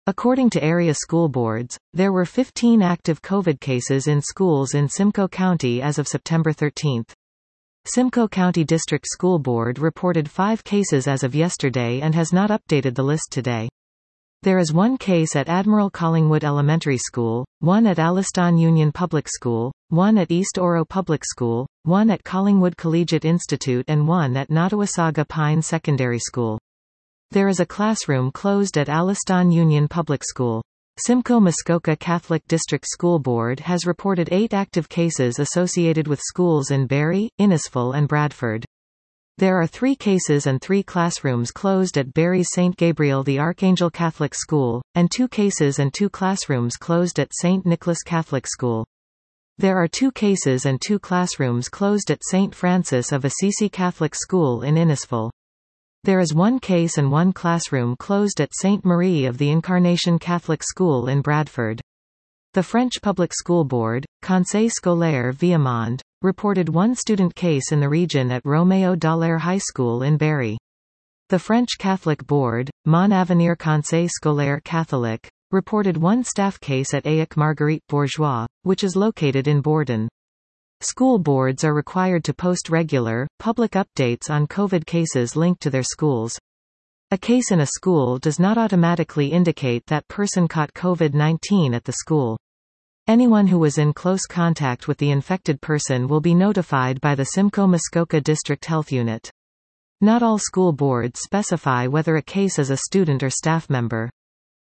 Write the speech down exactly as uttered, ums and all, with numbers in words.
According to area school boards, there were fifteen active COVID cases in schools in Simcoe County as of September thirteenth. Simcoe County District School Board reported five cases as of yesterday and has not updated the list today. There is one case at Admiral Collingwood Elementary School, one at Alliston Union Public School, one at East Oro Public School, one at Collingwood Collegiate Institute and one at Nottawasaga Pine Secondary School. There is a classroom closed at Alliston Union Public School. Simcoe-Muskoka Catholic District School Board has reported eight active cases associated with schools in Barrie, Innisfil and Bradford. There are three cases and three classrooms closed at Barrie's Saint Gabriel the Archangel Catholic School, and two cases and two classrooms closed at Saint Nicholas Catholic School. There are two cases and two classrooms closed at Saint Francis of Assisi Catholic School in Innisfil. There is one case and one classroom closed at Sainte Marie of the Incarnation Catholic School in Bradford. The French Public School Board, Conseil Scolaire Viamonde, reported one student case in the region at Romeo Dallaire High School in Barrie. The French Catholic Board, Mon Avenir Conseil Scolaire Catholique, reported one staff case at A I C Marguerite Bourgeois, which is located in Borden. School boards are required to post regular, public updates on COVID cases linked to their schools. A case in a school does not automatically indicate that person caught COVID nineteen at the school. Anyone who was in close contact with the infected person will be notified by the Simcoe-Muskoka District Health Unit. Not all school boards specify whether a case is a student or staff member.